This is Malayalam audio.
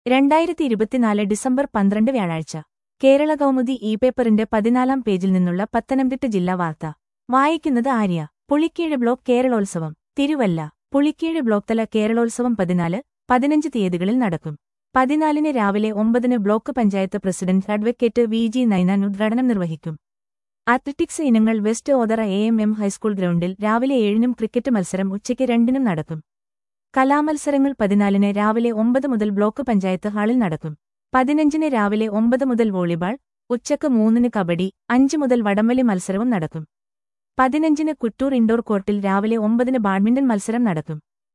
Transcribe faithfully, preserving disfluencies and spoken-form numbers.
രണ്ടായിരത്തി ഇരുപത്തിനാല് ഡിസംബർ പന്ത്രണ്ട് വ്യാഴാഴ്ച കേരള കൗമുദി ഇ പേപ്പറിന്റെ പതിനാലാം പേജിൽ നിന്നുള്ള പത്തനംതിട്ട ജില്ലാ വാർത്ത വായിക്കുന്നത് ആര്യ. പുളിക്കീഴ് ബ്ലോക്ക് കേരളോത്സവം തിരുവല്ല. പുളിക്കീഴ് ബ്ലോക്ക് തല കേരളോത്സവം പതിനാല്, പതിനഞ്ച് തീയതികളിൽ നടക്കും. പതിനാലിന് രാവിലെ ഒമ്പതിന് block panchayat president advocate V G Ninan ഉദ്ഘാടനം നിർവഹിക്കും. അത്ലറ്റിക്സ് ഇനങ്ങൾ west Othara A M M high school ഗ്രൗണ്ടിൽ രാവിലെ ഏഴിനും ക്രിക്കറ്റ് മത്സരം ഉച്ചയ്ക്ക് രണ്ടിനും നടക്കും. കലാമത്സരങ്ങൾ പതിനാലിന് രാവിലെ ഒമ്പത് മുതൽ ബ്ലോക്ക് പഞ്ചായത്ത് ഹാളിൽ നടക്കും. പതിനഞ്ചിന് രാവിലെ ഒമ്പത് മുതൽ വോളിബാൾ, ഉച്ചക്ക് മൂന്നിന് കബഡി, അഞ്ച് മുതൽ വടംവലി മത്സരവും നടക്കും. പതിനഞ്ചിന് കുറ്റൂർ ഇൻഡോർ കോർട്ടിൽ രാവിലെ ഒമ്പതിന് ബാഡ്മിന്റൺ മത്സരം നടക്കും.